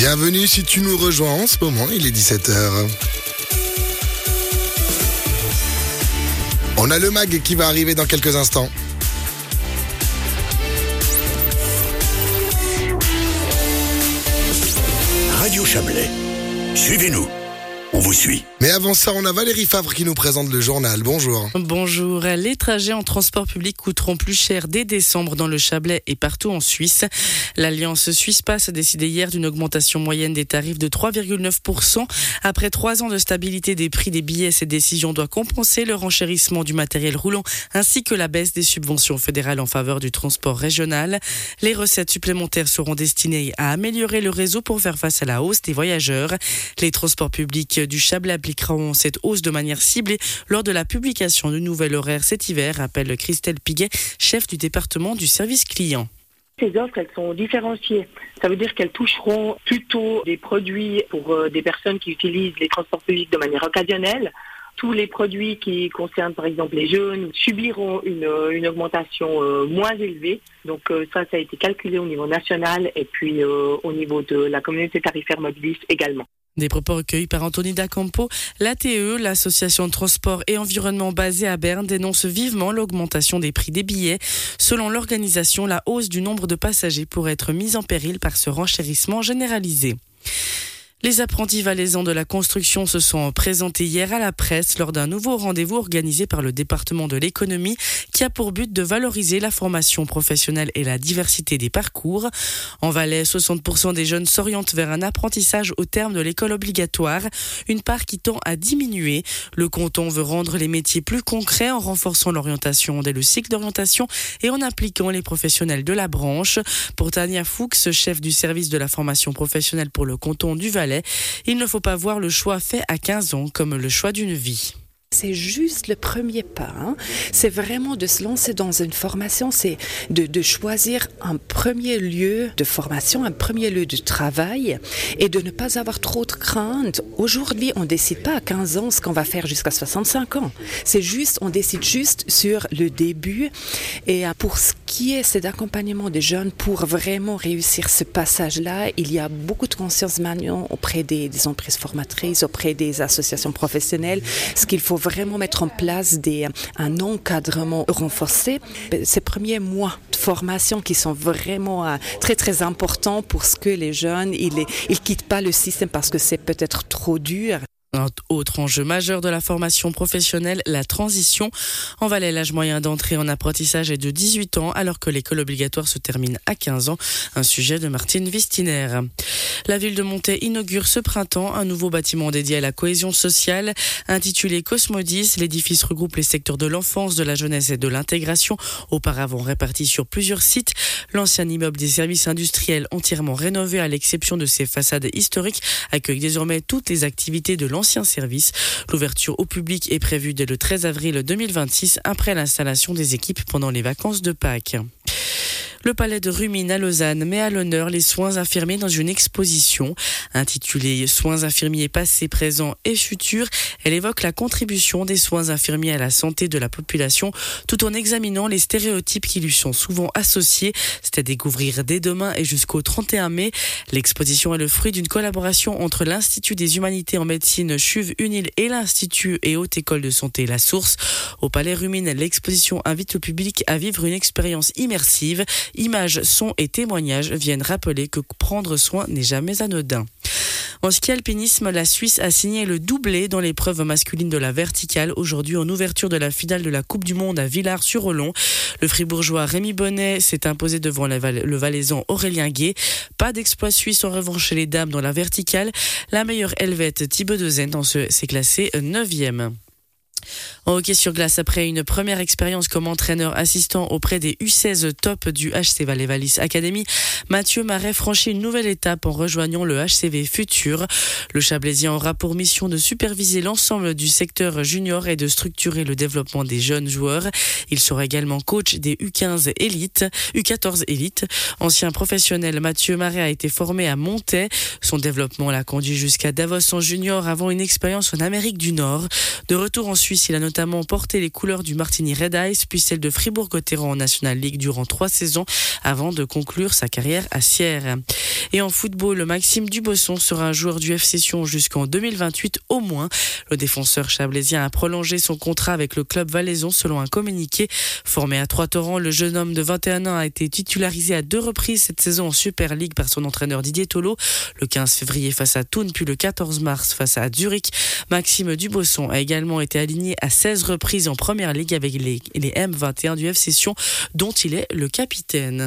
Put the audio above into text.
Bienvenue si tu nous rejoins en ce moment, il est 17h. On a le mag qui va arriver dans quelques instants. Radio Chablais, suivez-nous, on vous suit. Mais avant ça, on a Valérie Favre qui nous présente le journal. Bonjour. Bonjour. Les trajets en transport public coûteront plus cher dès décembre dans le Chablais et partout en Suisse. L'Alliance Suisse Pass a décidé hier d'une augmentation moyenne des tarifs de 3,9%. Après 3 ans de stabilité des prix des billets, cette décision doit compenser le renchérissement du matériel roulant ainsi que la baisse des subventions fédérales en faveur du transport régional. Les recettes supplémentaires seront destinées à améliorer le réseau pour faire face à la hausse des voyageurs. Les transports publics du Chablais appliqueront cette hausse de manière ciblée lors de la publication du nouvel horaire cet hiver, rappelle Christelle Piguet, chef du département du service client. Ces offres, elles sont différenciées. Ça veut dire qu'elles toucheront plutôt des produits pour des personnes qui utilisent les transports publics de manière occasionnelle. Tous les produits qui concernent par exemple les jeunes subiront une augmentation moins élevée. Donc ça a été calculé au niveau national et puis au niveau de la communauté tarifaire mobiliste également. Des propos recueillis par Anthony Dacampo. L'ATE, l'association de transport et environnement basée à Berne, dénonce vivement l'augmentation des prix des billets. Selon l'organisation, la hausse du nombre de passagers pourrait être mise en péril par ce renchérissement généralisé. Les apprentis valaisans de la construction se sont présentés hier à la presse lors d'un nouveau rendez-vous organisé par le département de l'économie qui a pour but de valoriser la formation professionnelle et la diversité des parcours. En Valais, 60% des jeunes s'orientent vers un apprentissage au terme de l'école obligatoire, une part qui tend à diminuer. Le canton veut rendre les métiers plus concrets en renforçant l'orientation dès le cycle d'orientation et en impliquant les professionnels de la branche. Pour Tania Fuchs, chef du service de la formation professionnelle pour le canton du Valais, il ne faut pas voir le choix fait à 15 ans comme le choix d'une vie. C'est juste le premier pas. C'est vraiment de se lancer dans une formation, c'est de choisir un premier lieu de formation, un premier lieu de travail et de ne pas avoir trop de crainte. Aujourd'hui, on ne décide pas à 15 ans ce qu'on va faire jusqu'à 65 ans. On décide juste sur le début. Et pour ce qui est cet accompagnement des jeunes, pour vraiment réussir ce passage-là, il y a beaucoup de conscience maintenant auprès des entreprises formatrices, auprès des associations professionnelles, ce qu'il faut vraiment mettre en place un encadrement renforcé. Ces premiers mois de formation qui sont vraiment très très importants pour ce que les jeunes, ils quittent pas le système parce que c'est peut-être trop dur. Un autre enjeu majeur de la formation professionnelle, la transition. En Valais, l'âge moyen d'entrée en apprentissage est de 18 ans, alors que l'école obligatoire se termine à 15 ans. Un sujet de Martine Vistiner. La ville de Montet inaugure ce printemps un nouveau bâtiment dédié à la cohésion sociale. Intitulé Cosmodis, l'édifice regroupe les secteurs de l'enfance, de la jeunesse et de l'intégration, auparavant répartis sur plusieurs sites. L'ancien immeuble des services industriels, entièrement rénové à l'exception de ses façades historiques, accueille désormais toutes les activités de l'ancien service. L'ouverture au public est prévue dès le 13 avril 2026, après l'installation des équipes pendant les vacances de Pâques. Le palais de Rumine à Lausanne met à l'honneur les soins infirmiers dans une exposition intitulée « Soins infirmiers passés, présents et futurs ». Elle évoque la contribution des soins infirmiers à la santé de la population tout en examinant les stéréotypes qui lui sont souvent associés. C'est à découvrir dès demain et jusqu'au 31 mai. L'exposition est le fruit d'une collaboration entre l'Institut des Humanités en médecine CHUV-UNIL et l'Institut et Haute École de Santé La Source. Au palais Rumine, l'exposition invite le public à vivre une expérience immersive. Images, sons et témoignages viennent rappeler que prendre soin n'est jamais anodin. En ski alpinisme, la Suisse a signé le doublé dans l'épreuve masculine de la verticale aujourd'hui en ouverture de la finale de la Coupe du Monde à Villars-sur-Olon. Le fribourgeois Rémi Bonnet s'est imposé devant le valaisan Aurélien Gué. Pas d'exploit suisse en revanche chez les dames dans la verticale. La meilleure helvète Thibaut Dezen s'est classée 9e. En hockey sur glace, après une première expérience comme entraîneur assistant auprès des U16 top du HC Valais-Wallis Academy, Mathieu Marais franchit une nouvelle étape en rejoignant le HCV Futur. Le Chablaisien aura pour mission de superviser l'ensemble du secteur junior et de structurer le développement des jeunes joueurs. Il sera également coach des U14 élites. Ancien professionnel, Mathieu Marais a été formé à Montet. Son développement l'a conduit jusqu'à Davos en junior avant une expérience en Amérique du Nord. De retour en Suisse, il a notamment porté les couleurs du Martini Red Ice, puis celle de Fribourg-Gotteron en National League durant 3 saisons avant de conclure sa carrière à Sierre. Et en football, Maxime Dubosson sera un joueur du FC Sion jusqu'en 2028 au moins. Le défenseur chablaisien a prolongé son contrat avec le club valaisan selon un communiqué. Formé à Trois-Torrents, le jeune homme de 21 ans a été titularisé à 2 reprises cette saison en Super League par son entraîneur Didier Tolo. Le 15 février face à Thun, puis le 14 mars face à Zurich. Maxime Dubosson a également été aligné à 16 reprises en Première Ligue avec les M21 du FC Sion, dont il est le capitaine.